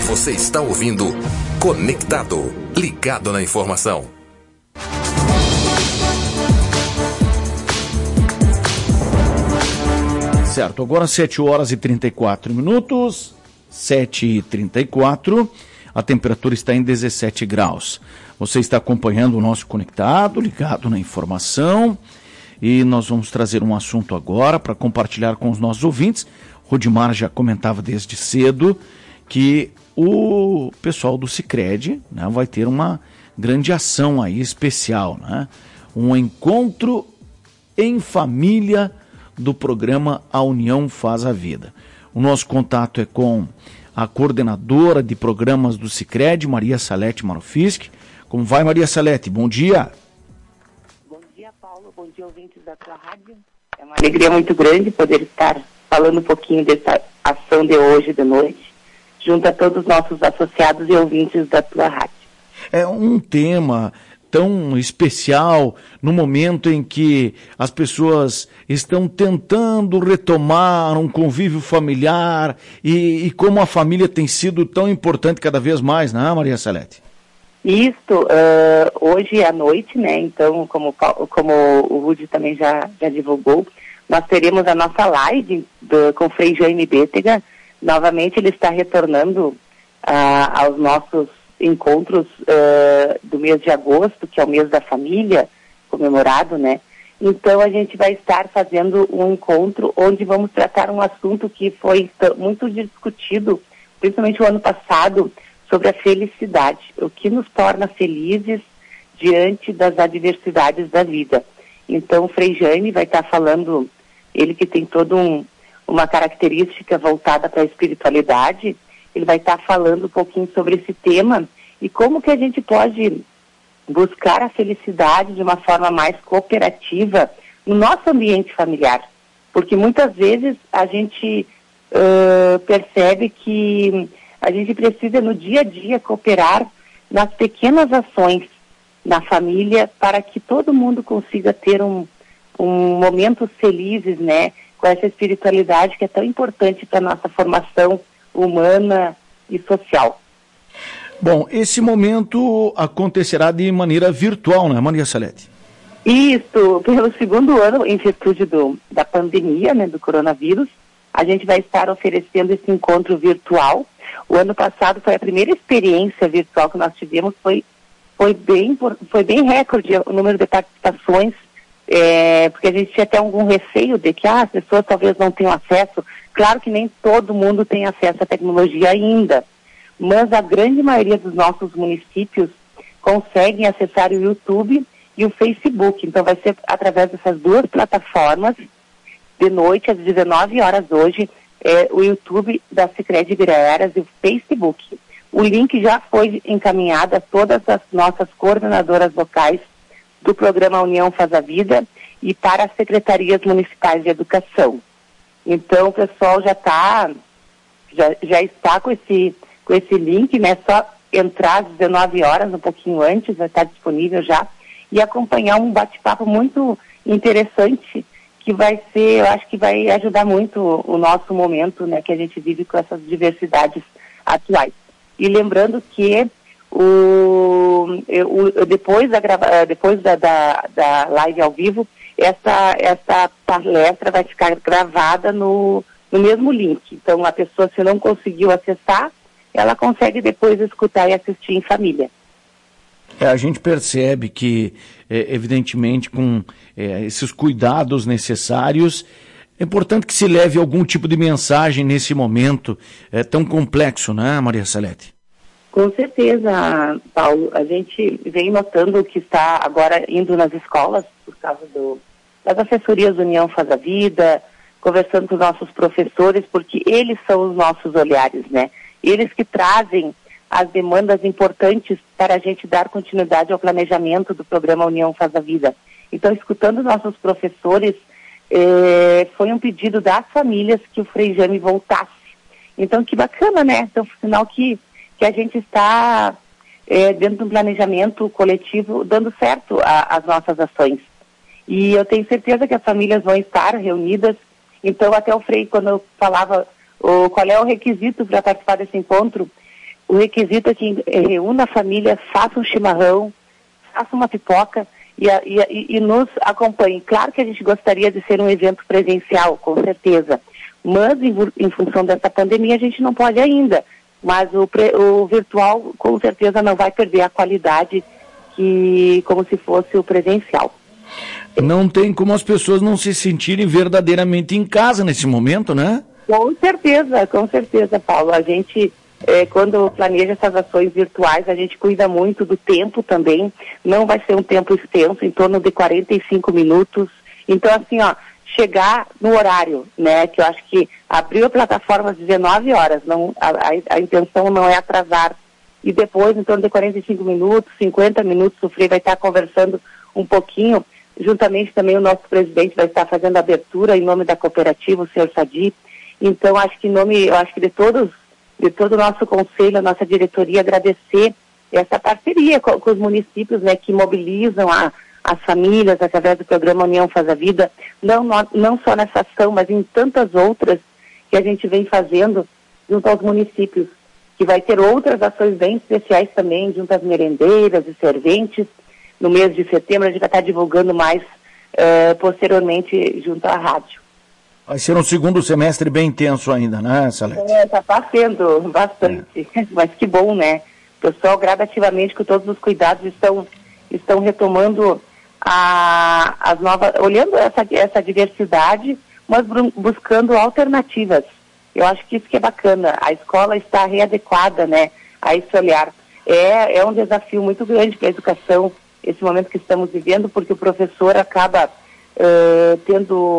Você está ouvindo Conectado, ligado na informação. Certo, agora 7 horas e 34 minutos, 7h34, a temperatura está em 17 graus. Você está acompanhando o nosso Conectado, ligado na informação, e nós vamos trazer um assunto agora para compartilhar com os nossos ouvintes. Rudimar já comentava desde cedo que o pessoal do Sicredi, né, vai ter uma grande ação aí especial, né? Um encontro em família do programa A União Faz a Vida. O nosso contato é com a coordenadora de programas do Sicredi, Maria Salete Marofisk. Como vai, Maria Salete? Bom dia. Bom dia, Paulo. Bom dia, ouvintes da tua rádio. É uma alegria muito grande poder estar falando um pouquinho dessa ação de hoje de noite, junto a todos os nossos associados e ouvintes da tua rádio. É um tema tão especial no momento em que as pessoas estão tentando retomar um convívio familiar e como a família tem sido tão importante cada vez mais, né, Maria Salete? Isto, hoje à noite, né, então, como o Rudy também já divulgou, nós teremos a nossa live com o Frei Jaime Bétega. Novamente ele está retornando aos nossos encontros do mês de agosto, que é o mês da família, comemorado, né? Então a gente vai estar fazendo um encontro onde vamos tratar um assunto que foi muito discutido, principalmente o ano passado, sobre a felicidade, o que nos torna felizes diante das adversidades da vida. Então o Frei Jaime vai estar falando, ele que tem toda uma característica voltada para a espiritualidade, ele vai estar falando um pouquinho sobre esse tema e como que a gente pode buscar a felicidade de uma forma mais cooperativa no nosso ambiente familiar. Porque muitas vezes a gente percebe que a gente precisa no dia a dia cooperar nas pequenas ações na família para que todo mundo consiga ter momentos felizes, né, com essa espiritualidade que é tão importante para a nossa formação humana e social. Bom, esse momento acontecerá de maneira virtual, né, Maria Salete? Isso, pelo segundo ano, em virtude da pandemia, né, do coronavírus, a gente vai estar oferecendo esse encontro virtual. O ano passado foi a primeira experiência virtual que nós tivemos, foi bem recorde o número de participações, porque a gente tinha até algum receio de que as pessoas talvez não tenham acesso. Claro que nem todo mundo tem acesso à tecnologia ainda, mas a grande maioria dos nossos municípios conseguem acessar o YouTube e o Facebook. Então vai ser através dessas duas plataformas, de noite às 19 horas hoje, o YouTube da Sicredi Ibiraeras e o Facebook. O link já foi encaminhado a todas as nossas coordenadoras locais do programa União Faz a Vida e para as secretarias municipais de educação. Então o pessoal já está com esse link, né? Só entrar às 19 horas, um pouquinho antes, vai estar disponível já, e acompanhar um bate-papo muito interessante, que vai ser, eu acho que vai ajudar muito o nosso momento, né, que a gente vive com essas diversidades atuais. E lembrando que depois da live ao vivo, essa palestra vai ficar gravada no mesmo link. Então a pessoa, se não conseguiu acessar, ela consegue depois escutar e assistir em família. A gente percebe que, evidentemente, com esses cuidados necessários, é importante que se leve algum tipo de mensagem nesse momento tão complexo, né, Maria Salete? Com certeza, Paulo. A gente vem notando que está agora indo nas escolas, por causa das assessorias do União Faz a Vida, conversando com os nossos professores, porque eles são os nossos olhares, né? Eles que trazem as demandas importantes para a gente dar continuidade ao planejamento do programa União Faz a Vida. Então, escutando nossos professores, foi um pedido das famílias que o Frei Jaime voltasse. Então, que bacana, né? Então, sinal que a gente está dentro de um planejamento coletivo, dando certo as nossas ações. E eu tenho certeza que as famílias vão estar reunidas. Então, até o Frei, quando eu falava qual é o requisito para participar desse encontro, o requisito é que reúna a família, faça um chimarrão, faça uma pipoca e nos acompanhe. Claro que a gente gostaria de ser um evento presencial, com certeza, mas em função dessa pandemia a gente não pode ainda. Mas o virtual com certeza não vai perder a qualidade como se fosse o presencial. Não tem como as pessoas não se sentirem verdadeiramente em casa nesse momento, né? Com certeza, Paulo. A gente, quando planeja essas ações virtuais, a gente cuida muito do tempo também. Não vai ser um tempo extenso, em torno de 45 minutos. Então, assim, chegar no horário, né? Que eu acho que abriu a plataforma às 19 horas. A intenção não é atrasar. E depois, em torno de 45 minutos, 50 minutos, o Frei vai estar conversando um pouquinho. Juntamente também o nosso presidente vai estar fazendo a abertura em nome da cooperativa, o senhor Sadi. Então, acho que de todo o nosso conselho, a nossa diretoria, agradecer essa parceria com os municípios, né, que mobilizam as famílias através do programa União Faz a Vida, não só nessa ação, mas em tantas outras que a gente vem fazendo junto aos municípios, que vai ter outras ações bem especiais também, junto às merendeiras e serventes. No mês de setembro a gente vai estar divulgando mais posteriormente junto à rádio. Vai ser um segundo semestre bem intenso ainda, né, Salete? Está sendo bastante, mas que bom, né? O pessoal gradativamente, com todos os cuidados, estão retomando as novas, olhando essa diversidade, mas buscando alternativas. Eu acho que isso que é bacana. A escola está readequada, né, a esse olhar. É um desafio muito grande para a educação, esse momento que estamos vivendo, porque o professor acaba tendo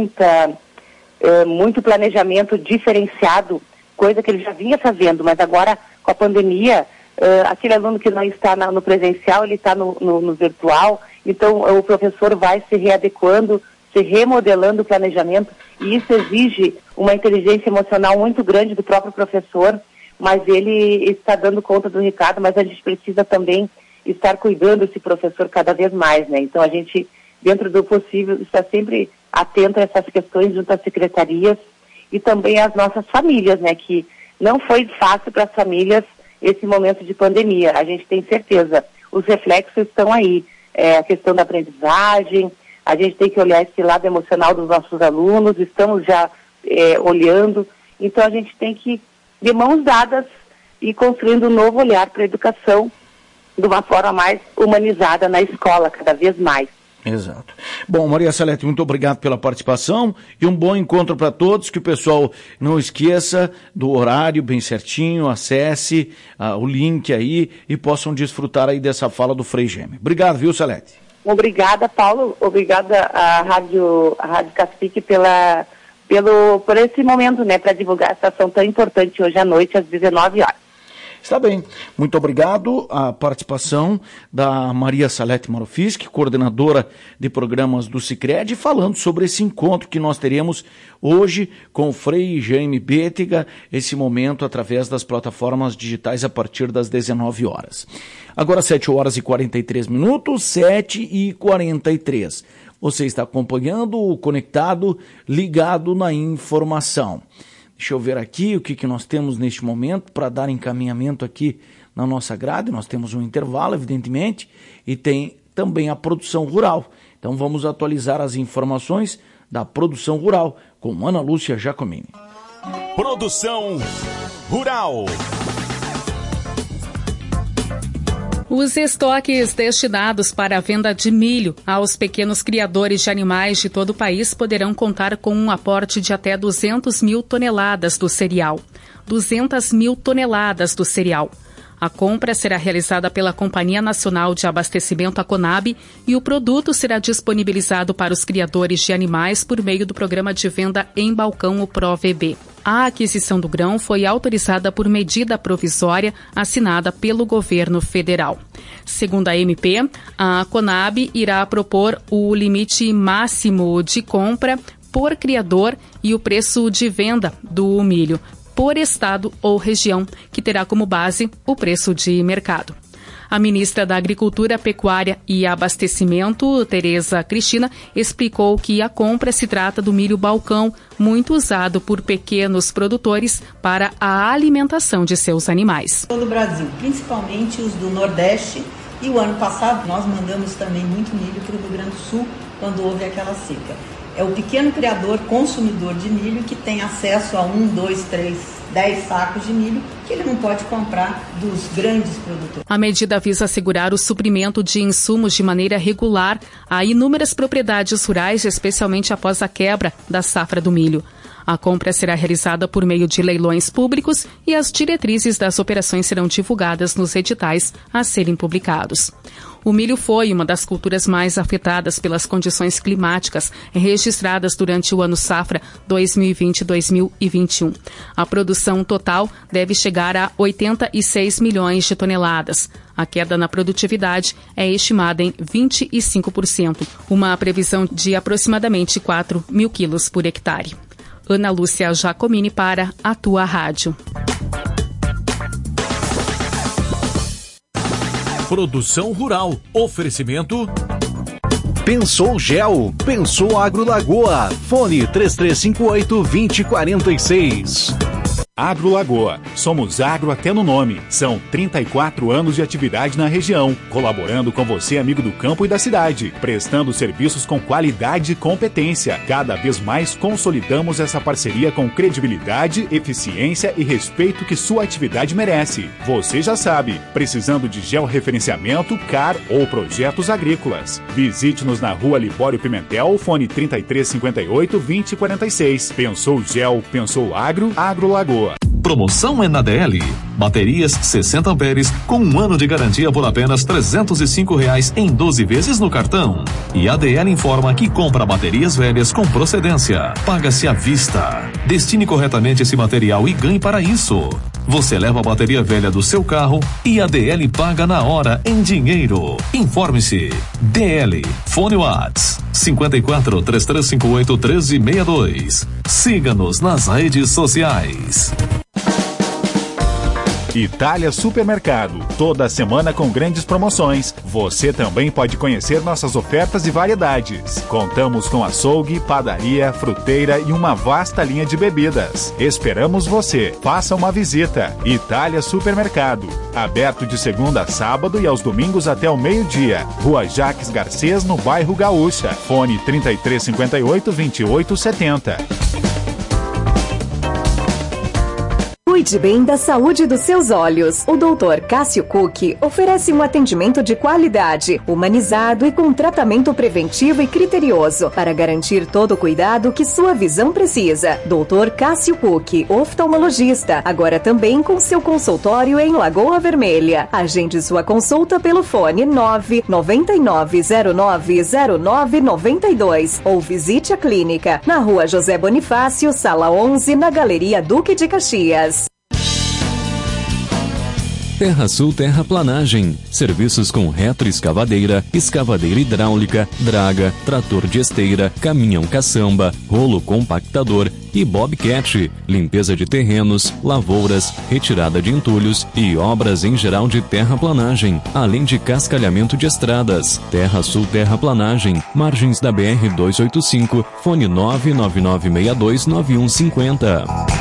muito planejamento diferenciado, coisa que ele já vinha fazendo, mas agora com a pandemia, aquele aluno que não está no presencial, ele está no virtual, então o professor vai se readequando, se remodelando o planejamento, e isso exige uma inteligência emocional muito grande do próprio professor, mas ele está dando conta do recado, mas a gente precisa também estar cuidando desse professor cada vez mais, né? Então a gente, dentro do possível, está sempre atento a essas questões junto às secretarias e também às nossas famílias, né? Que não foi fácil para as famílias esse momento de pandemia. A gente tem certeza, os reflexos estão aí. A questão da aprendizagem, a gente tem que olhar esse lado emocional dos nossos alunos, estamos já olhando. Então a gente tem que, de mãos dadas, ir construindo um novo olhar para a educação de uma forma mais humanizada na escola, cada vez mais. Exato. Bom, Maria Salete, muito obrigado pela participação e um bom encontro para todos, que o pessoal não esqueça do horário bem certinho, acesse o link aí e possam desfrutar aí dessa fala do Frei Gêmeo. Obrigado, viu, Salete? Obrigada, Paulo. Obrigada à Rádio Cacique por esse momento, né, para divulgar essa ação tão importante hoje à noite, às 19 horas. Está bem. Muito obrigado à participação da Maria Salete Marofischi, coordenadora de programas do Sicredi, falando sobre esse encontro que nós teremos hoje com o Frei Jaime Bétega, esse momento através das plataformas digitais a partir das 19 horas. Agora 7 horas e 43 minutos, 7h43. Você está acompanhando o Conectado, ligado na informação. Deixa eu ver aqui o que nós temos neste momento para dar encaminhamento aqui na nossa grade. Nós temos um intervalo, evidentemente, e tem também a produção rural. Então vamos atualizar as informações da produção rural com Ana Lúcia Giacomini. Produção rural. Os estoques destinados para a venda de milho aos pequenos criadores de animais de todo o país poderão contar com um aporte de até 200 mil toneladas do cereal. 200 mil toneladas do cereal. A compra será realizada pela Companhia Nacional de Abastecimento, a Conab, e o produto será disponibilizado para os criadores de animais por meio do programa de venda em balcão, o ProVB. A aquisição do grão foi autorizada por medida provisória assinada pelo governo federal. Segundo a MP, a Conab irá propor o limite máximo de compra por criador e o preço de venda do milho por estado ou região, que terá como base o preço de mercado. A ministra da Agricultura, Pecuária e Abastecimento, Tereza Cristina, explicou que a compra se trata do milho balcão, muito usado por pequenos produtores para a alimentação de seus animais. Todo o Brasil, principalmente os do Nordeste, e o ano passado nós mandamos também muito milho para o Rio Grande do Sul, quando houve aquela seca. É o pequeno criador, consumidor de milho, que tem acesso a 1, 2, 3, 10 sacos de milho, que ele não pode comprar dos grandes produtores. A medida visa assegurar o suprimento de insumos de maneira regular a inúmeras propriedades rurais, especialmente após a quebra da safra do milho. A compra será realizada por meio de leilões públicos e as diretrizes das operações serão divulgadas nos editais a serem publicados. O milho foi uma das culturas mais afetadas pelas condições climáticas registradas durante o ano safra 2020-2021. A produção total deve chegar a 86 milhões de toneladas. A queda na produtividade é estimada em 25%, uma previsão de aproximadamente 4 mil quilos por hectare. Ana Lúcia Jacomini para a Tua Rádio. Produção Rural. Oferecimento. Pensou Gel, pensou Agro Lagoa. Fone 3358-2046. Agro Lagoa. Somos agro até no nome. São 34 anos de atividade na região, colaborando com você, amigo do campo e da cidade, prestando serviços com qualidade e competência. Cada vez mais consolidamos essa parceria com credibilidade, eficiência e respeito que sua atividade merece. Você já sabe, precisando de georreferenciamento, CAR ou projetos agrícolas. Visite-nos na Rua Libório Pimentel, fone 3358-2046. Pensou Gel, pensou Agro, Agro Lagoa. Promoção é na DL. Baterias 60 amperes com 1 ano de garantia por apenas R$ 305 em 12 vezes no cartão. E a DL informa que compra baterias velhas com procedência. Paga-se à vista. Destine corretamente esse material e ganhe para isso. Você leva a bateria velha do seu carro e a DL paga na hora em dinheiro. Informe-se. DL. Fone Whats 54 3358 1362. Siga-nos nas redes sociais. Itália Supermercado, toda semana com grandes promoções. Você também pode conhecer nossas ofertas e variedades. Contamos com açougue, padaria, fruteira e uma vasta linha de bebidas. Esperamos você. Faça uma visita. Itália Supermercado, aberto de segunda a sábado e aos domingos até o meio-dia. Rua Jaques Garcês, no bairro Gaúcha. Fone 3358-2870. Cuide bem da saúde dos seus olhos. O Dr. Cássio Cook oferece um atendimento de qualidade, humanizado e com tratamento preventivo e criterioso para garantir todo o cuidado que sua visão precisa. Dr. Cássio Cook, oftalmologista, agora também com seu consultório em Lagoa Vermelha. Agende sua consulta pelo fone 999090992 ou visite a clínica na Rua José Bonifácio, Sala 11, na Galeria Duque de Caxias. Terra Sul Terraplanagem. Serviços com retroescavadeira, escavadeira hidráulica, draga, trator de esteira, caminhão caçamba, rolo compactador e bobcat. Limpeza de terrenos, lavouras, retirada de entulhos e obras em geral de terraplanagem, além de cascalhamento de estradas. Terra Sul Terraplanagem. Margens da BR-285, fone 999629150.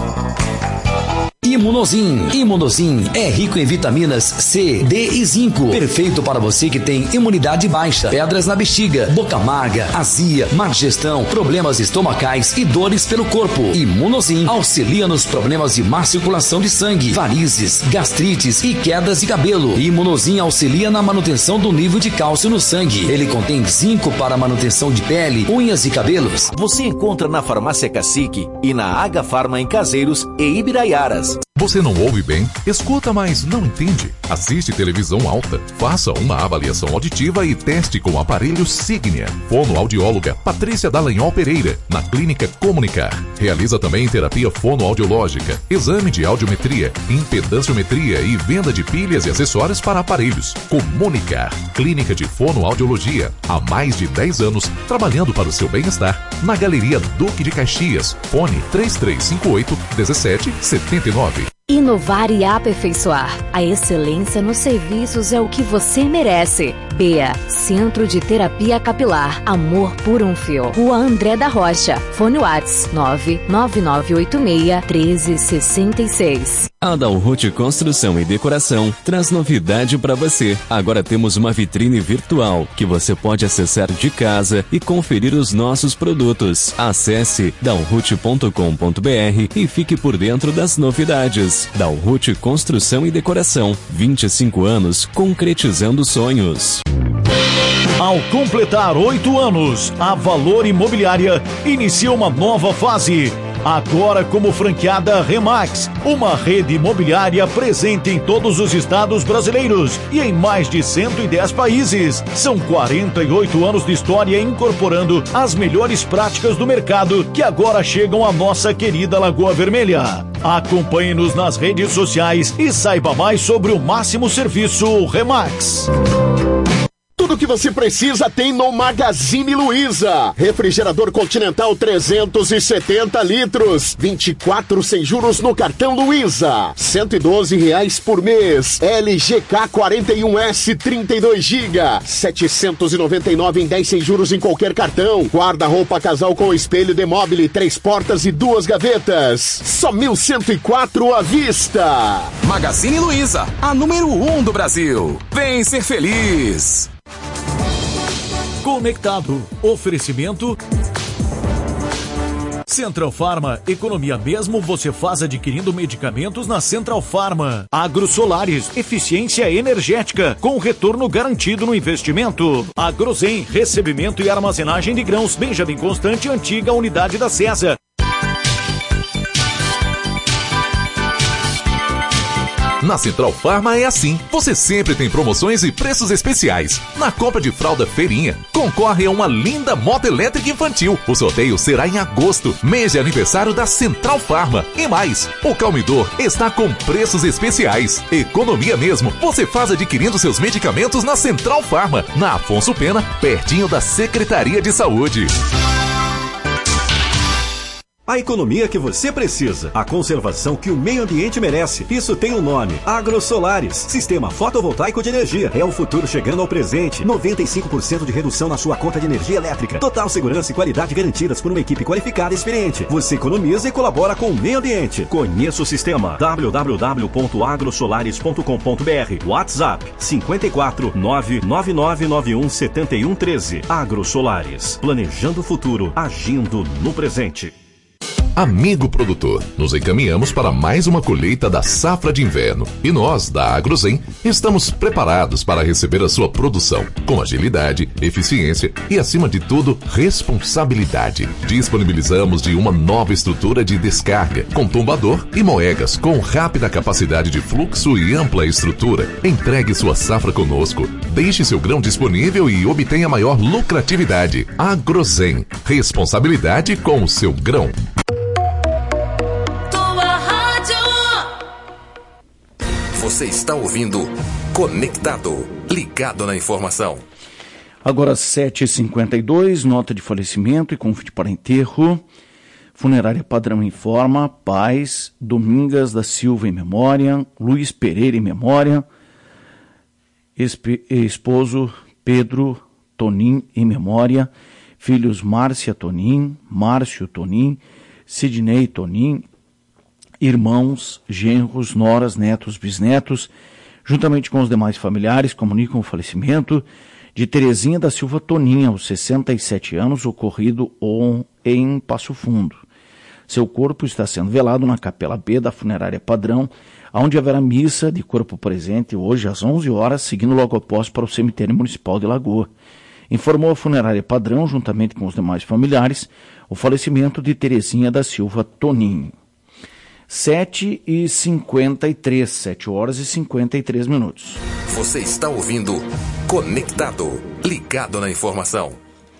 Imunozin. Imunozin é rico em vitaminas C, D e zinco. Perfeito para você que tem imunidade baixa, pedras na bexiga, boca amarga, azia, má digestão, problemas estomacais e dores pelo corpo. Imunozin auxilia nos problemas de má circulação de sangue, varizes, gastrites e quedas de cabelo. Imunozin auxilia na manutenção do nível de cálcio no sangue. Ele contém zinco para manutenção de pele, unhas e cabelos. Você encontra na Farmácia Cacique e na Aga Farma em Caseiros e Ibiraiaras. Você não ouve bem? Escuta, mas não entende? Assiste televisão alta, faça uma avaliação auditiva e teste com o aparelho Signia. Fonoaudióloga Patrícia Dallagnol Pereira, na Clínica Comunicar. Realiza também terapia fonoaudiológica, exame de audiometria, impedanciometria e venda de pilhas e acessórios para aparelhos. Comunicar, Clínica de Fonoaudiologia, há mais de 10 anos, trabalhando para o seu bem-estar. Na Galeria Duque de Caxias, fone 3358-1779. Inovar e aperfeiçoar. A excelência nos serviços é o que você merece. BEA, Centro de Terapia Capilar. Amor por um fio. Rua André da Rocha. Fone Whats 99986-1366. A Dalhut Construção e Decoração traz novidade para você. Agora temos uma vitrine virtual que você pode acessar de casa e conferir os nossos produtos. Acesse dalhut.com.br e fique por dentro das novidades. Dalhut Construção e Decoração. 25 anos concretizando sonhos. Ao completar 8 anos, a Valor Imobiliária inicia uma nova fase. Agora como franqueada Remax, uma rede imobiliária presente em todos os estados brasileiros e em mais de 110 países. São 48 anos de história incorporando as melhores práticas do mercado que agora chegam à nossa querida Lagoa Vermelha. Acompanhe-nos nas redes sociais e saiba mais sobre o máximo serviço Remax. Tudo que você precisa tem no Magazine Luiza. Refrigerador Continental 370 litros. 24 sem juros no cartão Luiza. R$112 por mês. LGK 41S 32 GB. 799 em 10 sem juros em qualquer cartão. Guarda-roupa casal com espelho Demobile, 3 portas e 2 gavetas. Só 1.104 à vista. Magazine Luiza, a número 1 do Brasil. Vem ser feliz. Conectado. Oferecimento Central Farma, economia mesmo você faz adquirindo medicamentos na Central Farma. AgroSolares, eficiência energética com retorno garantido no investimento. Agrozen, recebimento e armazenagem de grãos. Benjamin Constante, antiga unidade da César. Na Central Farma é assim. Você sempre tem promoções e preços especiais. Na compra de fralda Feirinha, concorre a uma linda moto elétrica infantil. O sorteio será em agosto, mês de aniversário da Central Farma. E mais, o Calmidor está com preços especiais. Economia mesmo, você faz adquirindo seus medicamentos na Central Farma, na Afonso Pena, pertinho da Secretaria de Saúde. A economia que você precisa, a conservação que o meio ambiente merece. Isso tem um nome: AgroSolares, sistema fotovoltaico de energia. É o futuro chegando ao presente. 95% de redução na sua conta de energia elétrica. Total segurança e qualidade garantidas por uma equipe qualificada e experiente. Você economiza e colabora com o meio ambiente. Conheça o sistema. www.agrosolares.com.br. WhatsApp 54 99991 7113. AgroSolares, planejando o futuro, agindo no presente. Amigo produtor, nos encaminhamos para mais uma colheita da safra de inverno e nós, da Agrozen, estamos preparados para receber a sua produção com agilidade, eficiência e, acima de tudo, responsabilidade. Disponibilizamos de uma nova estrutura de descarga com tombador e moegas com rápida capacidade de fluxo e ampla estrutura. Entregue sua safra conosco, deixe seu grão disponível e obtenha maior lucratividade. Agrozen, responsabilidade com o seu grão. Você está ouvindo Conectado, ligado na informação. Agora 7h52, nota de falecimento e convite para enterro. Funerária Padrão informa: Paz, Domingas da Silva em memória, Luiz Pereira em memória, esposo Pedro Tonim em memória, filhos Márcia Tonim, Márcio Tonim, Sidney Tonim, irmãos, genros, noras, netos, bisnetos, juntamente com os demais familiares, comunicam o falecimento de Terezinha da Silva Toninha, aos 67 anos, ocorrido em Passo Fundo. Seu corpo está sendo velado na Capela B da Funerária Padrão, onde haverá missa de corpo presente hoje às 11 horas, seguindo logo após para o Cemitério Municipal de Lagoa. Informou a Funerária Padrão, juntamente com os demais familiares, o falecimento de Terezinha da Silva Toninho. 7h53, 7 horas e 53 minutos. Você está ouvindo Conectado, ligado na informação.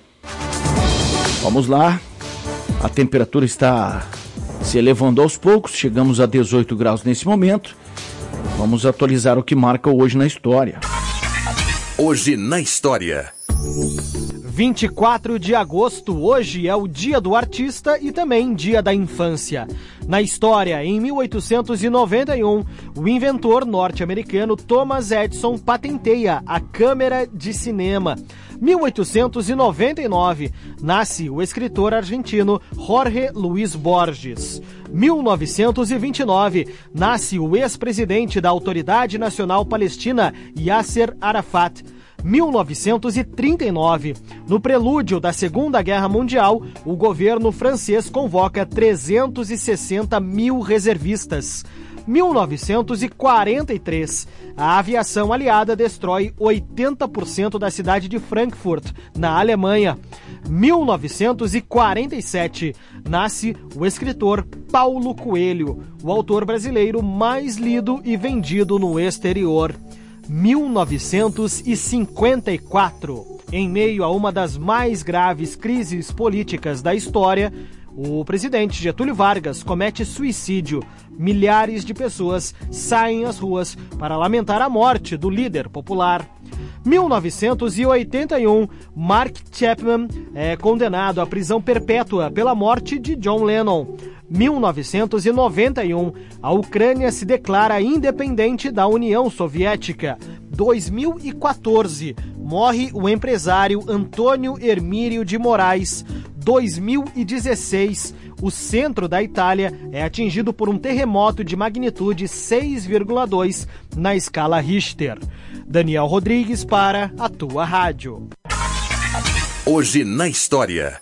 Vamos lá. A temperatura está se elevando aos poucos, chegamos a 18 graus nesse momento. Vamos atualizar o que marca hoje na história. Hoje na história. 24 de agosto, hoje é o Dia do Artista e também Dia da Infância. Na história, em 1891, o inventor norte-americano Thomas Edison patenteia a câmera de cinema. 1899, nasce o escritor argentino Jorge Luis Borges. 1929, nasce o ex-presidente da Autoridade Nacional Palestina, Yasser Arafat. 1939, no prelúdio da Segunda Guerra Mundial, o governo francês convoca 360 mil reservistas. 1943, a aviação aliada destrói 80% da cidade de Frankfurt, na Alemanha. 1947, nasce o escritor Paulo Coelho, o autor brasileiro mais lido e vendido no exterior. 1954, em meio a uma das mais graves crises políticas da história, o presidente Getúlio Vargas comete suicídio. Milhares de pessoas saem às ruas para lamentar a morte do líder popular. 1981, Mark Chapman é condenado à prisão perpétua pela morte de John Lennon. 1991, a Ucrânia se declara independente da União Soviética. 2014, morre o empresário Antônio Hermílio de Moraes. 2016, o centro da Itália é atingido por um terremoto de magnitude 6,2 na escala Richter. Daniel Rodrigues para a tua rádio. Hoje na história.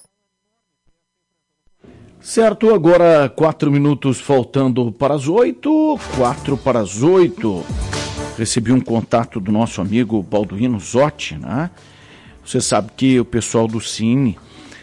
Certo, agora 4 minutos faltando para as 8, 4 para as 8. Recebi um contato do nosso amigo Balduino Zotti, né? Você sabe que o pessoal do Cine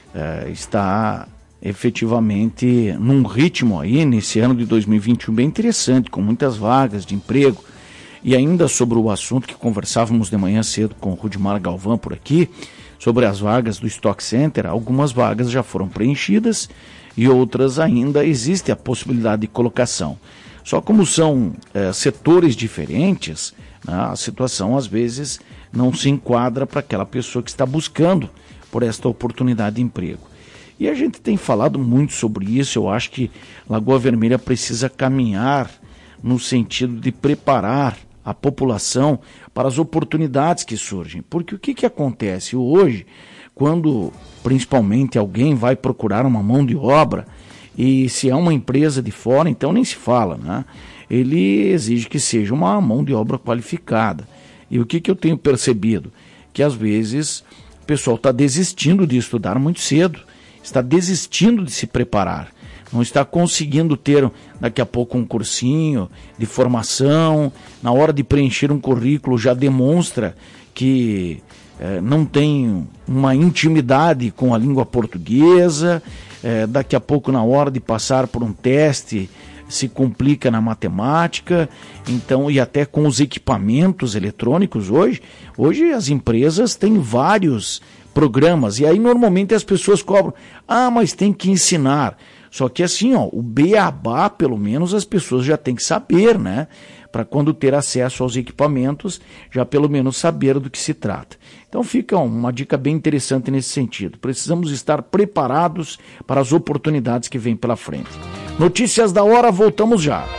está efetivamente num ritmo aí, nesse ano de 2021, bem interessante, com muitas vagas de emprego. E ainda sobre o assunto que conversávamos de manhã cedo com o Rudimar Galvão por aqui, sobre as vagas do Stock Center, algumas vagas já foram preenchidas e outras ainda existe a possibilidade de colocação. Só como são setores diferentes, né, a situação às vezes não se enquadra para aquela pessoa que está buscando por esta oportunidade de emprego. E a gente tem falado muito sobre isso. Eu acho que Lagoa Vermelha precisa caminhar no sentido de preparar a população para as oportunidades que surgem. Porque o que acontece hoje, quando principalmente alguém vai procurar uma mão de obra, e se é uma empresa de fora, então nem se fala, né? Ele exige que seja uma mão de obra qualificada. E o que eu tenho percebido? Que às vezes o pessoal está desistindo de estudar muito cedo, está desistindo de se preparar, não está conseguindo ter daqui a pouco um cursinho de formação, na hora de preencher um currículo já demonstra que não tem uma intimidade com a língua portuguesa, daqui a pouco na hora de passar por um teste se complica na matemática, então, e até com os equipamentos eletrônicos hoje as empresas têm vários programas, e aí normalmente as pessoas cobram, mas tem que ensinar. Só que assim, o beabá, pelo menos as pessoas já têm que saber, né? Para quando ter acesso aos equipamentos, já pelo menos saber do que se trata. Então fica uma dica bem interessante nesse sentido. Precisamos estar preparados para as oportunidades que vêm pela frente. Notícias da hora, voltamos já.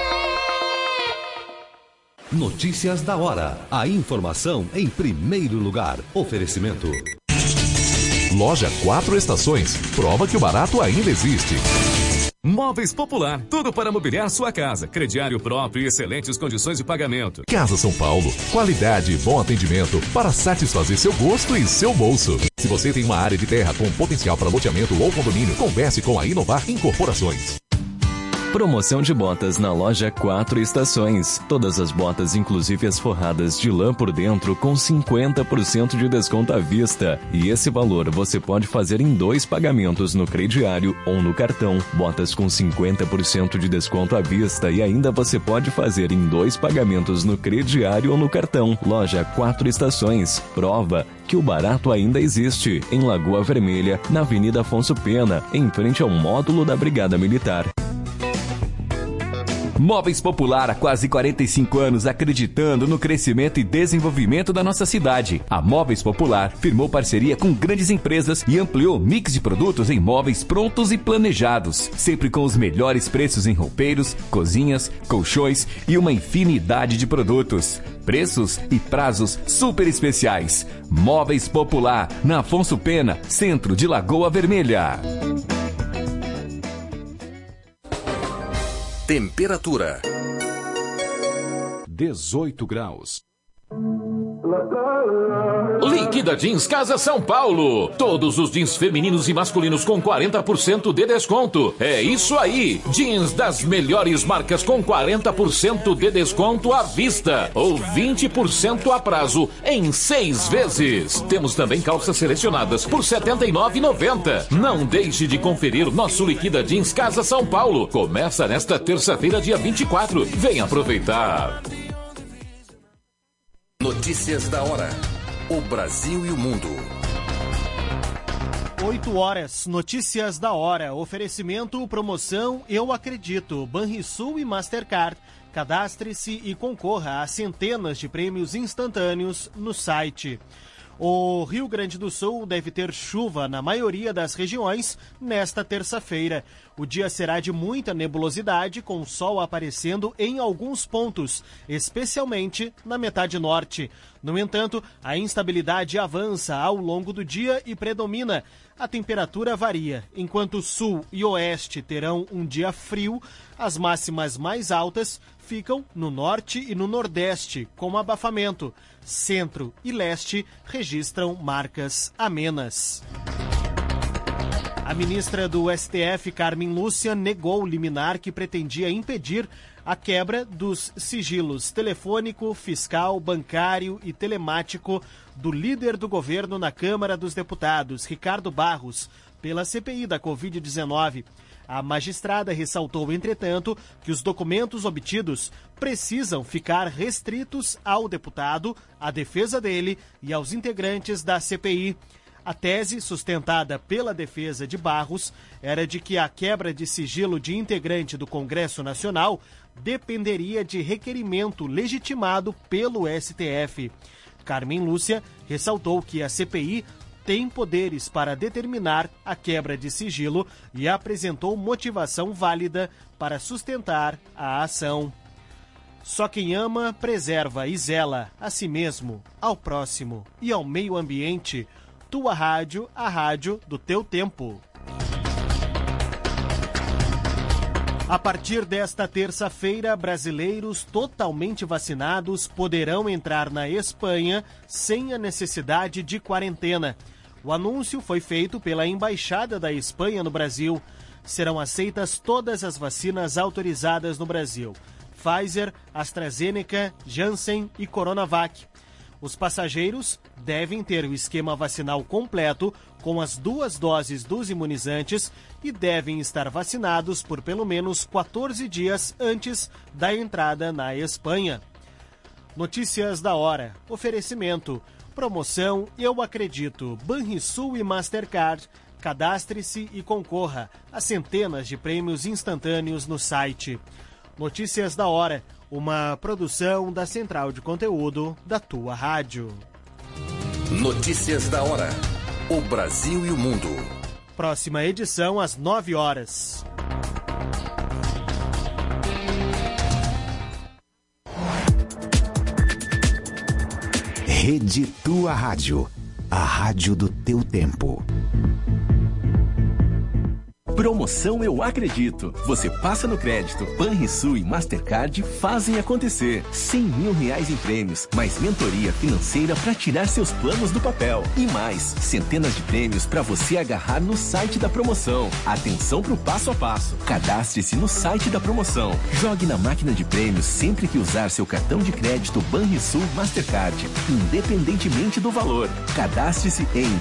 Notícias da hora. A informação em primeiro lugar. Oferecimento. Loja 4 Estações. Prova que o barato ainda existe. Móveis Popular. Tudo para mobiliar sua casa. Crediário próprio e excelentes condições de pagamento. Casa São Paulo. Qualidade e bom atendimento para satisfazer seu gosto e seu bolso. Se você tem uma área de terra com potencial para loteamento ou condomínio, converse com a Inovar Incorporações. Promoção de botas na loja 4 Estações. Todas as botas, inclusive as forradas de lã por dentro, com 50% de desconto à vista. E esse valor você pode fazer em 2 pagamentos no crediário ou no cartão. Botas com 50% de desconto à vista e ainda você pode fazer em 2 pagamentos no crediário ou no cartão. Loja 4 Estações. Prova que o barato ainda existe. Em Lagoa Vermelha, na Avenida Afonso Pena, em frente ao módulo da Brigada Militar. Móveis Popular há quase 45 anos acreditando no crescimento e desenvolvimento da nossa cidade. A Móveis Popular firmou parceria com grandes empresas e ampliou o mix de produtos em móveis prontos e planejados, sempre com os melhores preços em roupeiros, cozinhas, colchões e uma infinidade de produtos. Preços e prazos super especiais. Móveis Popular, na Afonso Pena, centro de Lagoa Vermelha. Temperatura 18 graus. Liquida Jeans Casa São Paulo. Todos os jeans femininos e masculinos com 40% de desconto. É isso aí. Jeans das melhores marcas com 40% de desconto à vista ou 20% a prazo em 6 vezes. Temos também calças selecionadas por R$ 79,90. Não deixe de conferir nosso Liquida Jeans Casa São Paulo. Começa nesta terça-feira, dia 24. Venha aproveitar. Notícias da hora. O Brasil e o mundo. 8 horas, notícias da hora. Oferecimento, promoção, eu acredito. Banrisul e Mastercard. Cadastre-se e concorra a centenas de prêmios instantâneos no site. O Rio Grande do Sul deve ter chuva na maioria das regiões nesta terça-feira. O dia será de muita nebulosidade, com o sol aparecendo em alguns pontos, especialmente na metade norte. No entanto, a instabilidade avança ao longo do dia e predomina. A temperatura varia. Enquanto sul e oeste terão um dia frio, as máximas mais altas ficam no norte e no nordeste, com abafamento. Centro e leste registram marcas amenas. A ministra do STF, Carmen Lúcia, negou liminar que pretendia impedir a quebra dos sigilos telefônico, fiscal, bancário e telemático do líder do governo na Câmara dos Deputados, Ricardo Barros, pela CPI da Covid-19. A magistrada ressaltou, entretanto, que os documentos obtidos precisam ficar restritos ao deputado, à defesa dele e aos integrantes da CPI. A tese, sustentada pela defesa de Barros, era de que a quebra de sigilo de integrante do Congresso Nacional dependeria de requerimento legitimado pelo STF. Carmen Lúcia ressaltou que a CPI tem poderes para determinar a quebra de sigilo e apresentou motivação válida para sustentar a ação. Só quem ama, preserva e zela a si mesmo, ao próximo e ao meio ambiente. Tua rádio, a rádio do teu tempo. A partir desta terça-feira, brasileiros totalmente vacinados poderão entrar na Espanha sem a necessidade de quarentena. O anúncio foi feito pela Embaixada da Espanha no Brasil. Serão aceitas todas as vacinas autorizadas no Brasil: Pfizer, AstraZeneca, Janssen e Coronavac. Os passageiros devem ter o esquema vacinal completo com as 2 doses dos imunizantes e devem estar vacinados por pelo menos 14 dias antes da entrada na Espanha. Notícias da hora. Oferecimento. Promoção Eu Acredito. Banrisul e Mastercard. Cadastre-se e concorra a centenas de prêmios instantâneos no site. Notícias da hora. Uma produção da Central de Conteúdo da Tua Rádio. Notícias da hora. O Brasil e o mundo. Próxima edição às 9 horas. Rede Tua Rádio. A rádio do teu tempo. Promoção Eu Acredito. Você passa no crédito. Banrisul e Mastercard fazem acontecer. R$100 mil em prêmios, mais mentoria financeira para tirar seus planos do papel. E mais, centenas de prêmios para você agarrar no site da promoção. Atenção pro passo a passo. Cadastre-se no site da promoção. Jogue na máquina de prêmios sempre que usar seu cartão de crédito Banrisul Mastercard, independentemente do valor. Cadastre-se em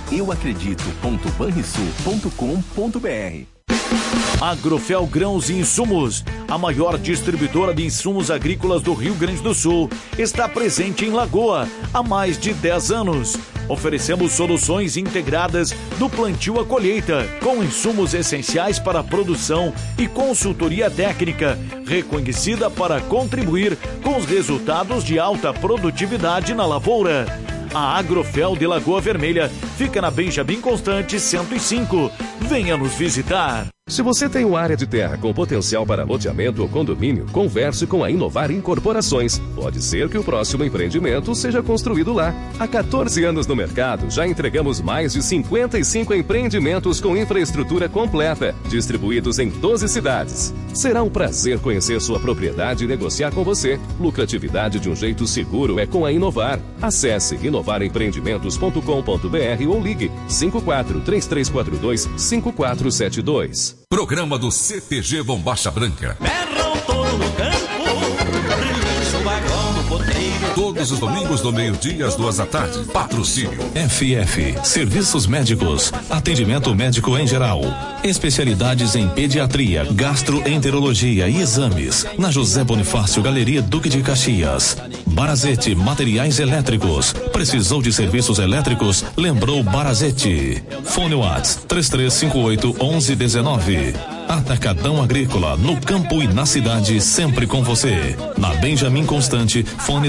euacredito.banrisul.com.br. Agrofel Grãos e Insumos, a maior distribuidora de insumos agrícolas do Rio Grande do Sul, está presente em Lagoa há mais de 10 anos. Oferecemos soluções integradas do plantio à colheita, com insumos essenciais para a produção e consultoria técnica, reconhecida para contribuir com os resultados de alta produtividade na lavoura. A Agrofel de Lagoa Vermelha fica na Benjamin Constante 105. Venha nos visitar. Se você tem uma área de terra com potencial para loteamento ou condomínio, converse com a Inovar Incorporações. Pode ser que o próximo empreendimento seja construído lá. Há 14 anos no mercado, já entregamos mais de 55 empreendimentos com infraestrutura completa, distribuídos em 12 cidades. Será um prazer conhecer sua propriedade e negociar com você. Lucratividade de um jeito seguro é com a Inovar. Acesse inovarempreendimentos.com.br ou ligue 54-3342-5472. Programa do CTG Bombacha Branca. Todos os domingos do meio-dia às 14h. Patrocínio FF, Serviços Médicos, atendimento médico em geral, especialidades em pediatria, gastroenterologia e exames, na José Bonifácio, Galeria Duque de Caxias. Barazete Materiais Elétricos, precisou de serviços elétricos? Lembrou Barazete. Fone WhatsApp 3358-1119. Atacadão Agrícola, no campo e na cidade, sempre com você. Na Benjamin Constante, fone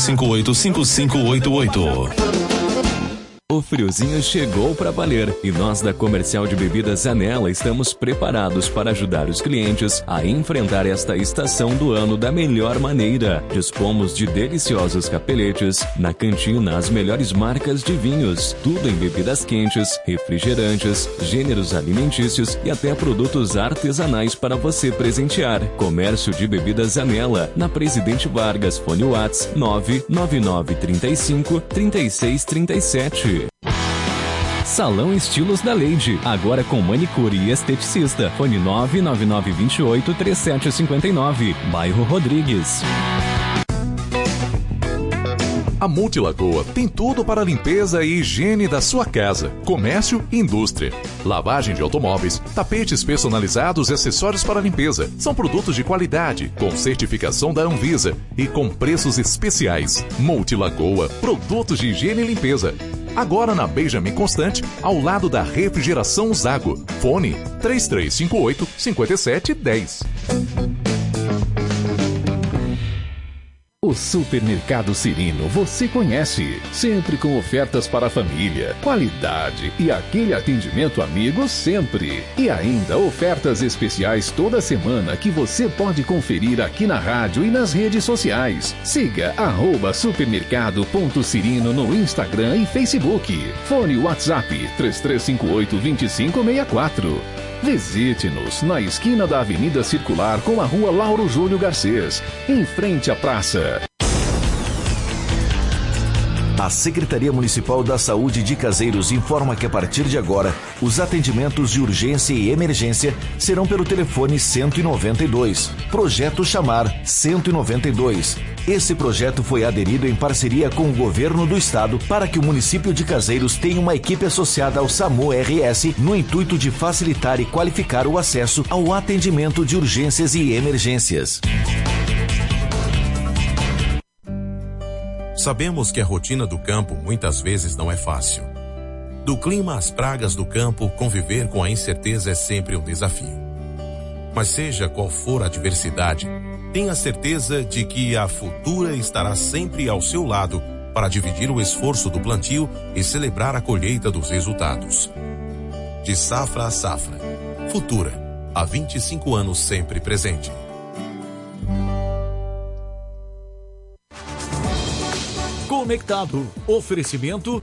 3358-5588. O friozinho chegou para valer e nós da Comercial de Bebidas Anela estamos preparados para ajudar os clientes a enfrentar esta estação do ano da melhor maneira. Dispomos de deliciosos capeletes, na cantina as melhores marcas de vinhos, tudo em bebidas quentes, refrigerantes, gêneros alimentícios e até produtos artesanais para você presentear. Comércio de Bebidas Anela, na Presidente Vargas, fone WhatsApp 99935-3637. Salão Estilos da Leide, agora com manicure e esteticista. Fone 99928-3759, bairro Rodrigues. A Multilagoa tem tudo para a limpeza e higiene da sua casa, comércio e indústria. Lavagem de automóveis, tapetes personalizados e acessórios para limpeza. São produtos de qualidade, com certificação da Anvisa e com preços especiais. Multilagoa, produtos de higiene e limpeza. Agora na Benjamin Constante, ao lado da Refrigeração Zago. Fone 3358-5710. O Supermercado Cirino você conhece, sempre com ofertas para a família, qualidade e aquele atendimento amigo sempre. E ainda ofertas especiais toda semana que você pode conferir aqui na rádio e nas redes sociais. Siga @supermercado.cirino no Instagram e Facebook. Fone WhatsApp 3358-2564. Visite-nos na esquina da Avenida Circular com a Rua Lauro Júlio Garcês, em frente à praça. A Secretaria Municipal da Saúde de Caseiros informa que a partir de agora, os atendimentos de urgência e emergência serão pelo telefone 192. Projeto Chamar 192. Esse projeto foi aderido em parceria com o governo do estado para que o município de Caseiros tenha uma equipe associada ao SAMU-RS no intuito de facilitar e qualificar o acesso ao atendimento de urgências e emergências. Sabemos que a rotina do campo muitas vezes não é fácil. Do clima às pragas do campo, conviver com a incerteza é sempre um desafio. Mas seja qual for a adversidade, tenha certeza de que a Futura estará sempre ao seu lado para dividir o esforço do plantio e celebrar a colheita dos resultados. De safra a safra, Futura, há 25 anos sempre presente. Conectado. Oferecimento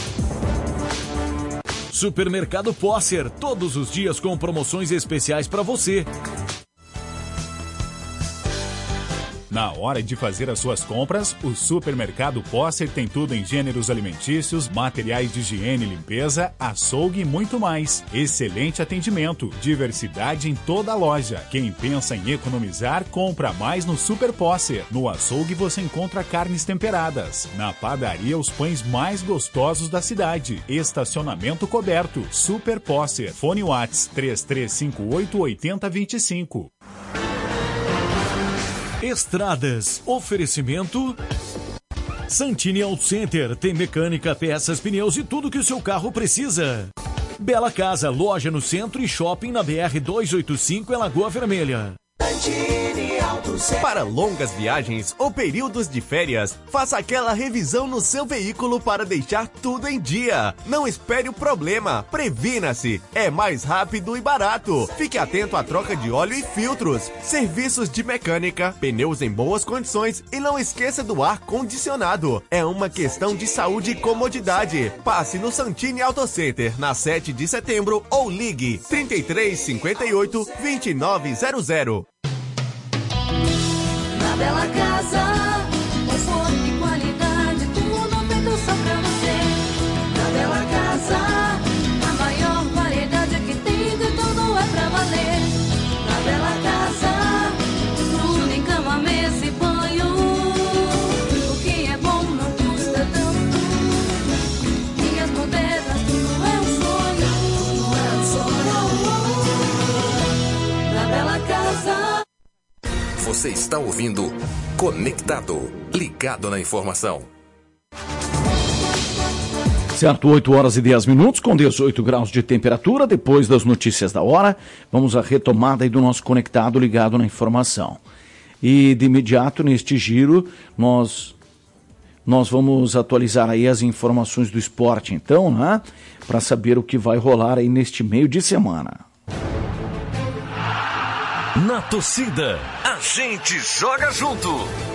Supermercado Posser, todos os dias com promoções especiais para você. Na hora de fazer as suas compras, o Supermercado Posser tem tudo em gêneros alimentícios, materiais de higiene e limpeza, açougue e muito mais. Excelente atendimento, diversidade em toda a loja. Quem pensa em economizar, compra mais no Super Posser. No açougue você encontra carnes temperadas. Na padaria, os pães mais gostosos da cidade. Estacionamento coberto. Super Posser. Fone WhatsApp 3358-8025. Estradas. Oferecimento Santini Auto Center tem mecânica, peças, pneus e tudo que o seu carro precisa. Bela Casa, loja no centro e shopping na BR-285 em Lagoa Vermelha. Para longas viagens ou períodos de férias, faça aquela revisão no seu veículo para deixar tudo em dia. Não espere o problema, previna-se. É mais rápido e barato. Fique atento à troca de óleo e filtros, serviços de mecânica, pneus em boas condições e não esqueça do ar-condicionado. É uma questão de saúde e comodidade. Passe no Santini Auto Center na 7 de setembro ou ligue 3358 2900. Na Bela Casa, conforto e qualidade, tudo feito só pra você. Na Bela Casa, a maior variedade que tem, de tudo é pra valer. Na Bela Casa, tudo em cama, mesa e banho. O que é bom não custa tanto. Linhas modernas, tudo é um sonho. Tudo é um sonho. Na Bela Casa. Você está ouvindo Conectado, ligado na informação. Certo, 8 horas e 10 minutos, com 18 graus de temperatura. Depois das notícias da hora, vamos à retomada aí do nosso Conectado, ligado na informação. E de imediato, neste giro, nós vamos atualizar aí as informações do esporte, então, né? Para saber o que vai rolar aí neste meio de semana. Na torcida, a gente joga junto.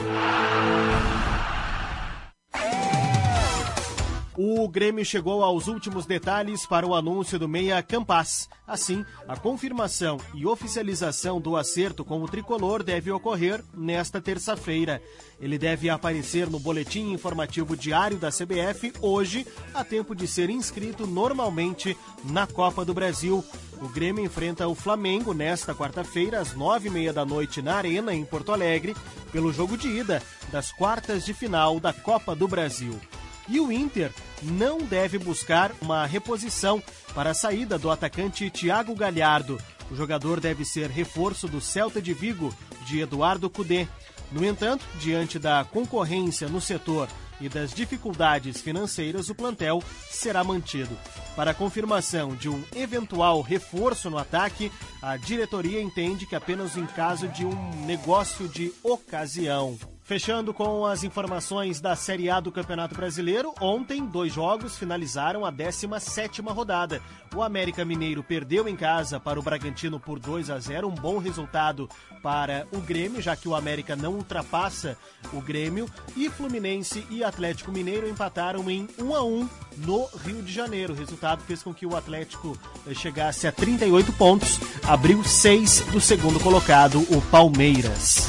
O Grêmio chegou aos últimos detalhes para o anúncio do meia Campas. Assim, a confirmação e oficialização do acerto com o tricolor deve ocorrer nesta terça-feira. Ele deve aparecer no boletim informativo diário da CBF hoje, a tempo de ser inscrito normalmente na Copa do Brasil. O Grêmio enfrenta o Flamengo nesta quarta-feira, às 9h30 da noite, na Arena, em Porto Alegre, pelo jogo de ida das quartas de final da Copa do Brasil. E o Inter não deve buscar uma reposição para a saída do atacante Thiago Galhardo. O jogador deve ser reforço do Celta de Vigo, de Eduardo Cudê. No entanto, diante da concorrência no setor e das dificuldades financeiras, o plantel será mantido. Para a confirmação de um eventual reforço no ataque, a diretoria entende que apenas em caso de um negócio de ocasião. Fechando com as informações da Série A do Campeonato Brasileiro, ontem 2 jogos finalizaram a 17ª rodada. O América Mineiro perdeu em casa para o Bragantino por 2-0, um bom resultado para o Grêmio, já que o América não ultrapassa o Grêmio, e Fluminense e Atlético Mineiro empataram em 1-1 no Rio de Janeiro. O resultado fez com que o Atlético chegasse a 38 pontos, abriu 6 do segundo colocado, o Palmeiras.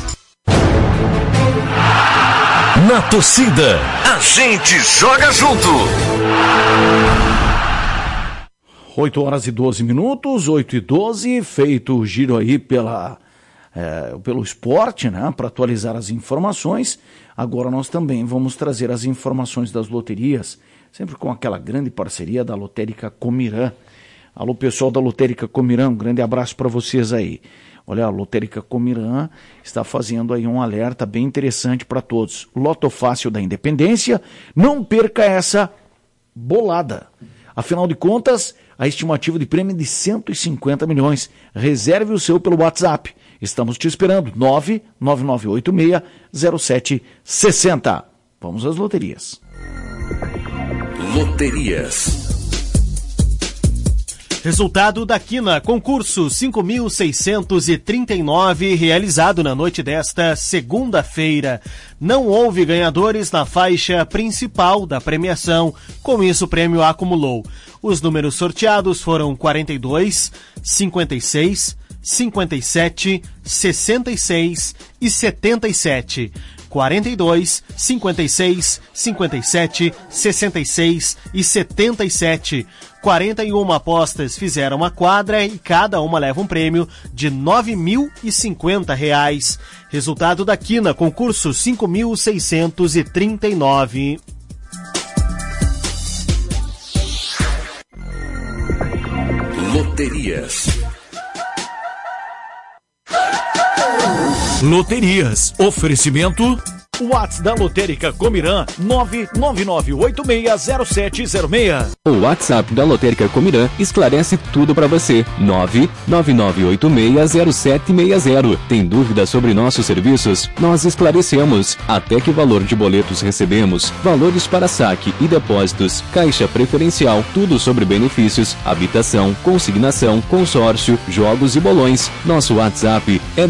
Na torcida, a gente joga junto. 8 horas e 12 minutos, 8 e 12, feito o giro aí pelo esporte, né, para atualizar as informações. Agora nós também vamos trazer as informações das loterias, sempre com aquela grande parceria da Lotérica Comirã. Alô, pessoal da Lotérica Comirã, um grande abraço para vocês aí. Olha, a Lotérica Comirã está fazendo aí um alerta bem interessante para todos. Loto Fácil da Independência, não perca essa bolada. Afinal de contas, a estimativa de prêmio é de 150 milhões. Reserve o seu pelo WhatsApp. Estamos te esperando, 99986-0760. Vamos às loterias. Loterias. Resultado da Quina, concurso 5.639, realizado na noite desta segunda-feira. Não houve ganhadores na faixa principal da premiação, com isso o prêmio acumulou. Os números sorteados foram 42, 56, 57, 66 e 77. 42, 56, 57, 66 e 77. 41 apostas fizeram a quadra e cada uma leva um prêmio de R$ 9.050. Resultado da Quina, concurso 5.639. Loterias. Loterias. Oferecimento WhatsApp da Lotérica Comirã 999860706. O WhatsApp da Lotérica Comirã esclarece tudo para você. 999860760. Tem dúvida sobre nossos serviços? Nós esclarecemos. Até que valor de boletos recebemos, valores para saque e depósitos, caixa preferencial, tudo sobre benefícios, habitação, consignação, consórcio, jogos e bolões. Nosso WhatsApp é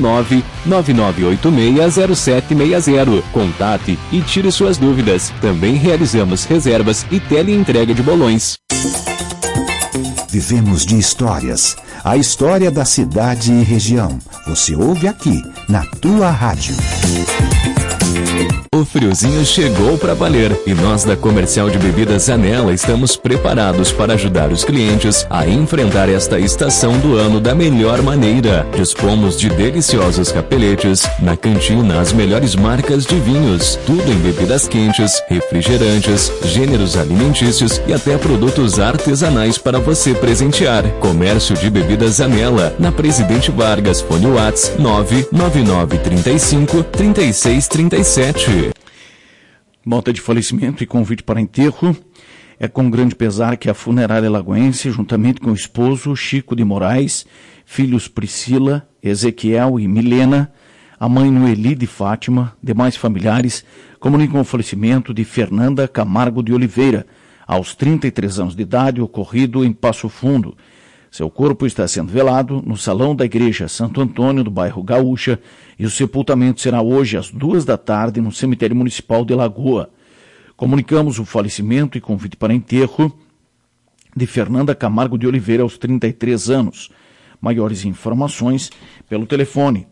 999860760. Contate e tire suas dúvidas. Também realizamos reservas e teleentrega de bolões. Vivemos de histórias. A história da cidade e região. Você ouve aqui, na tua rádio. O friozinho chegou para valer e nós da Comercial de Bebidas Anela estamos preparados para ajudar os clientes a enfrentar esta estação do ano da melhor maneira. Dispomos de deliciosos capeletes, na cantina as melhores marcas de vinhos, tudo em bebidas quentes, refrigerantes, gêneros alimentícios e até produtos artesanais para você presentear. Comércio de Bebidas Anela, na Presidente Vargas, fone WhatsApp 99935-3637. Nota de falecimento e convite para enterro. É com grande pesar que a funerária lagoense, juntamente com o esposo Chico de Moraes, filhos Priscila, Ezequiel e Milena, a mãe Noeli de Fátima, demais familiares, comunicam o falecimento de Fernanda Camargo de Oliveira, aos 33 anos de idade, ocorrido em Passo Fundo. Seu corpo está sendo velado no salão da igreja Santo Antônio, do bairro Gaúcha, e o sepultamento será hoje às 14h no cemitério municipal de Lagoa. Comunicamos o falecimento e convite para enterro de Fernanda Camargo de Oliveira, aos 33 anos. Maiores informações pelo telefone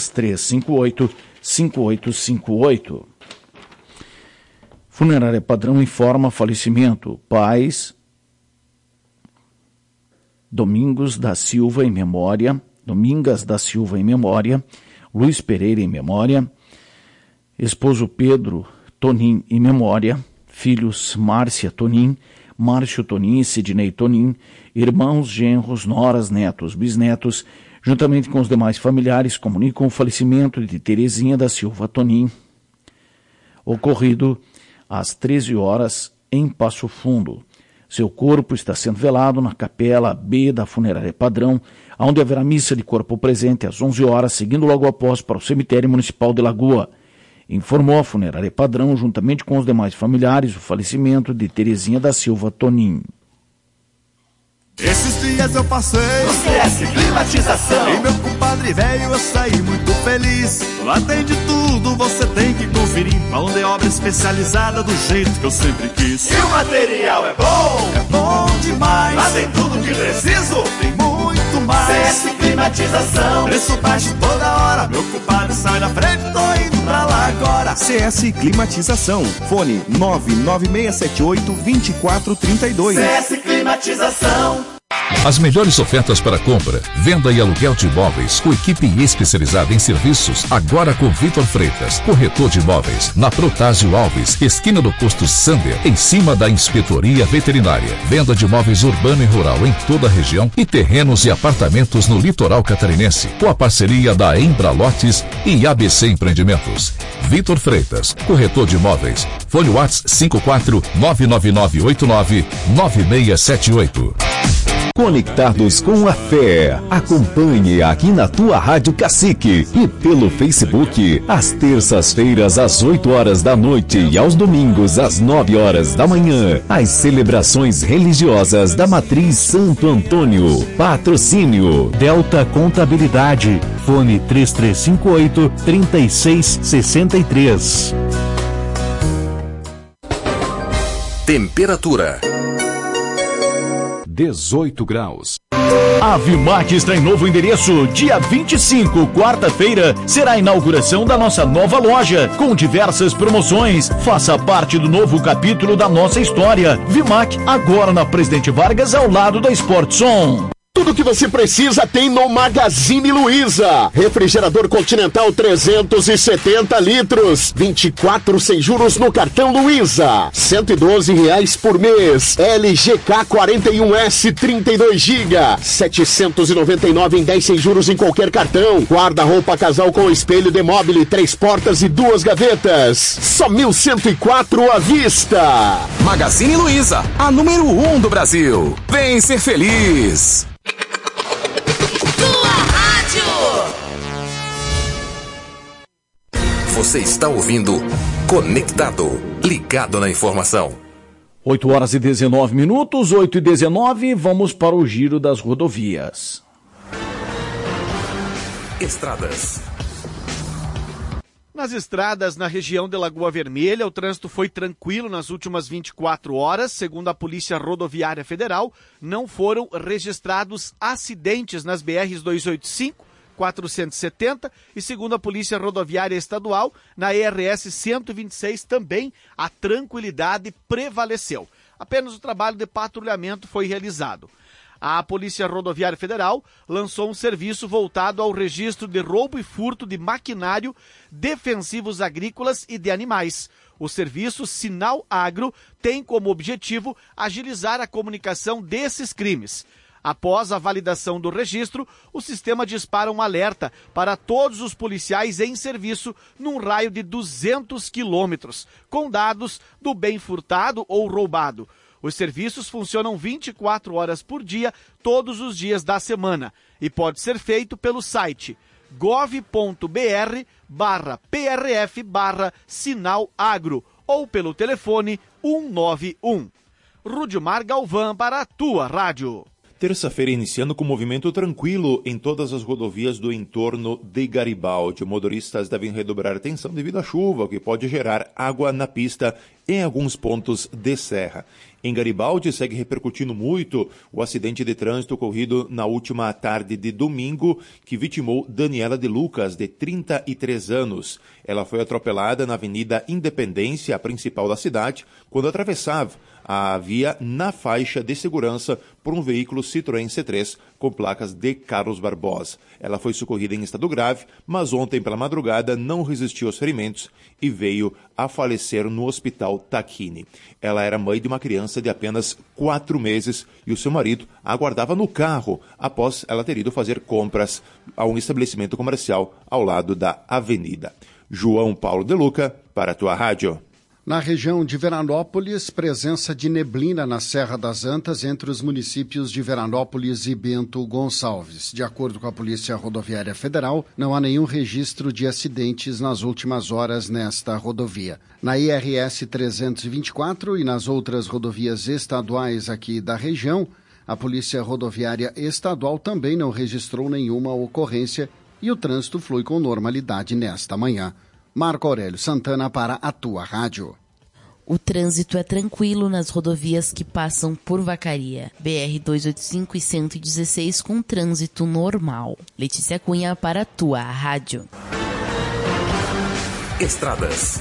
3358-5858. Funerária Padrão informa falecimento. Pais Domingas da Silva em memória, Luiz Pereira em memória, esposo Pedro Tonim em memória, filhos Márcia Tonim, Márcio Tonim e Sidney Tonim, irmãos, genros, noras, netos, bisnetos, juntamente com os demais familiares, comunicam o falecimento de Terezinha da Silva Tonim, ocorrido às 13 horas em Passo Fundo. Seu corpo está sendo velado na capela B da Funerária Padrão, onde haverá missa de corpo presente às 11 horas, seguindo logo após para o cemitério municipal de Lagoa. Informou a Funerária Padrão, juntamente com os demais familiares, o falecimento de Terezinha da Silva Tonim. Esses dias eu passei no CS Climatização e meu compadre velho eu saí muito feliz. Lá tem de tudo, você tem que conferir. Mão de obra especializada do jeito que eu sempre quis. E o material é bom demais. Lá tem tudo que preciso, tem muito mais. CS Climatização, preço baixo toda hora. Meu compadre sai da frente, tô indo pra lá agora. CS Climatização, fone 99678-2432. CS Climatização. As melhores ofertas para compra, venda e aluguel de imóveis com equipe especializada em serviços, agora com Vitor Freitas, corretor de imóveis, na Protásio Alves, esquina do posto Sander, em cima da Inspetoria Veterinária. Venda de imóveis urbano e rural em toda a região e terrenos e apartamentos no litoral catarinense, com a parceria da Embralotes e ABC Empreendimentos. Vitor Freitas, corretor de imóveis. Fone WhatsApp 54-99989-9678. Conectados com a fé. Acompanhe aqui na tua Rádio Cacique e pelo Facebook, às terças-feiras às 8 horas da noite e aos domingos às 9 horas da manhã, as celebrações religiosas da Matriz Santo Antônio. Patrocínio Delta Contabilidade. Fone 3358-3663. Temperatura 18 graus. A Vimac está em novo endereço. Dia 25, quarta-feira, será a inauguração da nossa nova loja, com diversas promoções. Faça parte do novo capítulo da nossa história. Vimac, agora na Presidente Vargas, ao lado da Sportson. Tudo que você precisa tem no Magazine Luiza. Refrigerador Continental 370 litros. 24 sem juros no cartão Luiza. R$112 por mês. LG K41S 32 GB. 799 em 10 sem juros em qualquer cartão. Guarda-roupa casal com espelho Demobile, 3 portas e 2 gavetas. Só 1.104 à vista. Magazine Luiza, a número 1 do Brasil. Vem ser feliz. Você está ouvindo Conectado, ligado na informação. 8 horas e 19 minutos, 8 e 19, vamos para o giro das rodovias. Estradas. Nas estradas na região de Lagoa Vermelha, o trânsito foi tranquilo nas últimas 24 horas. Segundo a Polícia Rodoviária Federal, não foram registrados acidentes nas BRs 285, 470 e, segundo a Polícia Rodoviária Estadual, na ERS 126 também a tranquilidade prevaleceu. Apenas o trabalho de patrulhamento foi realizado. A Polícia Rodoviária Federal lançou um serviço voltado ao registro de roubo e furto de maquinário, defensivos agrícolas e de animais. O serviço Sinal Agro tem como objetivo agilizar a comunicação desses crimes. Após a validação do registro, o sistema dispara um alerta para todos os policiais em serviço num raio de 200 quilômetros, com dados do bem furtado ou roubado. Os serviços funcionam 24 horas por dia, todos os dias da semana, e pode ser feito pelo site gov.br/prf/sinalagro ou pelo telefone 191. Rudimar Galvão para a tua rádio. Terça-feira iniciando com movimento tranquilo em todas as rodovias do entorno de Garibaldi. Motoristas devem redobrar atenção devido à chuva, o que pode gerar água na pista em alguns pontos de serra. Em Garibaldi segue repercutindo muito o acidente de trânsito ocorrido na última tarde de domingo, que vitimou Daniela de Lucas, de 33 anos. Ela foi atropelada na Avenida Independência, a principal da cidade, quando atravessava a via na faixa de segurança por um veículo Citroën C3 com placas de Carlos Barbosa. Ela foi socorrida em estado grave, mas ontem pela madrugada não resistiu aos ferimentos e veio a falecer no Hospital Tacchini. Ela era mãe de uma criança de apenas 4 meses e o seu marido a aguardava no carro após ela ter ido fazer compras a um estabelecimento comercial ao lado da avenida. João Paulo de Luca, para a tua rádio. Na região de Veranópolis, presença de neblina na Serra das Antas entre os municípios de Veranópolis e Bento Gonçalves. De acordo com a Polícia Rodoviária Federal, não há nenhum registro de acidentes nas últimas horas nesta rodovia. Na IRS 324 e nas outras rodovias estaduais aqui da região, a Polícia Rodoviária Estadual também não registrou nenhuma ocorrência e o trânsito flui com normalidade nesta manhã. Marco Aurélio Santana para a tua rádio. O trânsito é tranquilo nas rodovias que passam por Vacaria. BR-285 e 116 com trânsito normal. Letícia Cunha para a tua rádio. Estradas.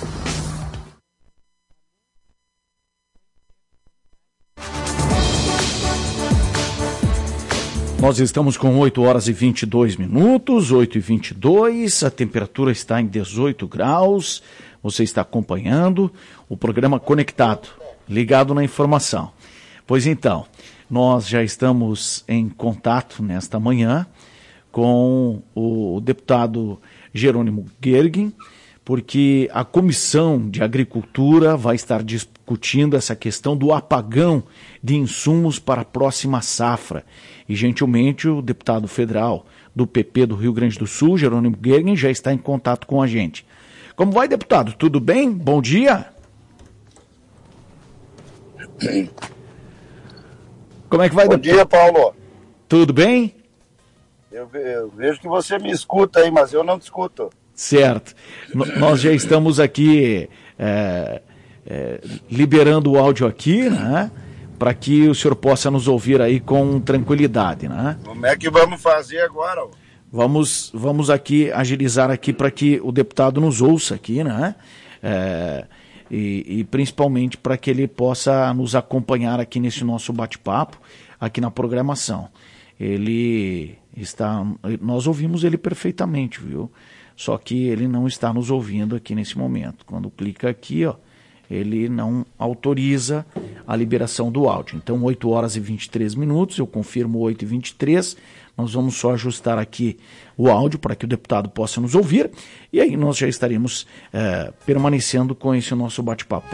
Nós estamos com 8 horas e 22 minutos, 8 e 22, a temperatura está em 18 graus, você está acompanhando o programa Conectado, ligado na informação. Pois então, nós já estamos em contato nesta manhã com o deputado Jerônimo Gergen, porque a Comissão de Agricultura vai estar discutindo essa questão do apagão de insumos para a próxima safra. E, gentilmente, o deputado federal do PP do Rio Grande do Sul, Jerônimo Gergen, já está em contato com a gente. Como vai, deputado? Tudo bem? Bom dia. Como é que vai, deputado? Bom dia, Paulo. Tudo bem? Eu vejo que você me escuta aí, mas eu não te escuto. Certo. Nós já estamos aqui liberando o áudio aqui, né? Para que o senhor possa nos ouvir aí com tranquilidade, né? Como é que vamos fazer agora? Vamos aqui agilizar aqui para que o deputado nos ouça aqui, né? E principalmente para que ele possa nos acompanhar aqui nesse nosso bate-papo, aqui na programação. nós ouvimos ele perfeitamente, viu? Só que ele não está nos ouvindo aqui nesse momento. Quando clica aqui, ó, ele não autoriza a liberação do áudio. Então, 8 horas e 23 minutos, eu confirmo 8h23, nós vamos só ajustar aqui o áudio para que o deputado possa nos ouvir, e aí nós já estaremos permanecendo com esse nosso bate-papo.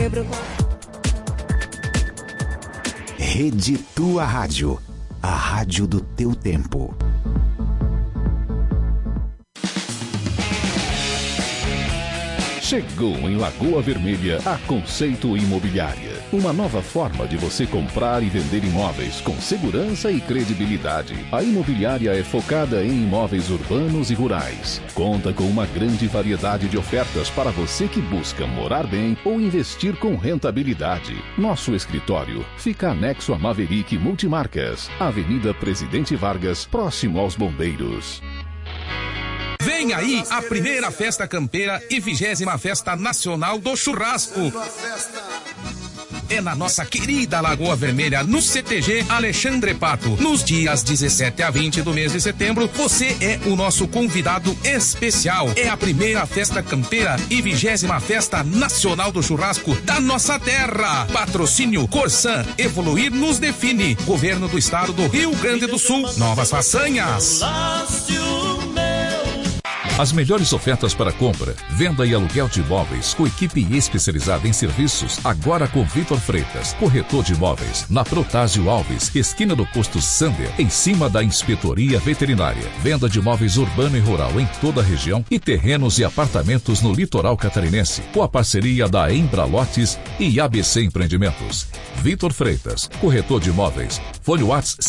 Rede Tua Rádio, a rádio do teu tempo. Chegou em Lagoa Vermelha a Conceito Imobiliária. Uma nova forma de você comprar e vender imóveis com segurança e credibilidade. A imobiliária é focada em imóveis urbanos e rurais. Conta com uma grande variedade de ofertas para você que busca morar bem ou investir com rentabilidade. Nosso escritório fica anexo a Maverick Multimarcas, Avenida Presidente Vargas, próximo aos Bombeiros. Vem aí a primeira festa campeira e 20ª festa nacional do churrasco. É na nossa querida Lagoa Vermelha, no CTG Alexandre Pato. Nos dias 17 a 20 do mês de setembro, você é o nosso convidado especial. É a primeira festa campeira e 20ª festa nacional do churrasco da nossa terra. Patrocínio Corsan, evoluir nos define. Governo do Estado do Rio Grande do Sul. Novas façanhas. As melhores ofertas para compra, venda e aluguel de imóveis com equipe especializada em serviços, agora com Vitor Freitas, corretor de imóveis, na Protásio Alves, esquina do posto Sander, em cima da Inspetoria Veterinária. Venda de imóveis urbano e rural em toda a região e terrenos e apartamentos no litoral catarinense, com a parceria da Embralotes e ABC Empreendimentos. Vitor Freitas, corretor de imóveis. Fone WhatsApp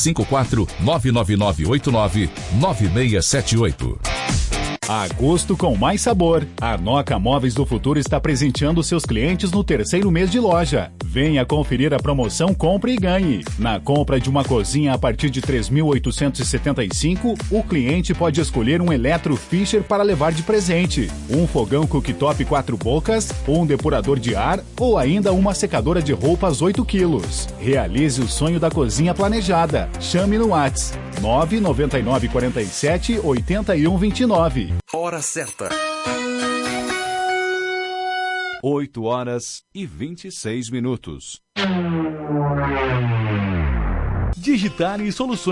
54-99989-9678. Agosto com mais sabor. A Noca Móveis do Futuro está presenteando seus clientes no 3º mês de loja. Venha conferir a promoção Compre e Ganhe. Na compra de uma cozinha a partir de 3.875, o cliente pode escolher um Eletro Fischer para levar de presente, um fogão cooktop 4 bocas, um depurador de ar ou ainda uma secadora de roupas 8 quilos. Realize o sonho da cozinha planejada. Chame no WhatsApp 99947 8129. Hora certa. 8 horas e 26 minutos. Digitale Soluções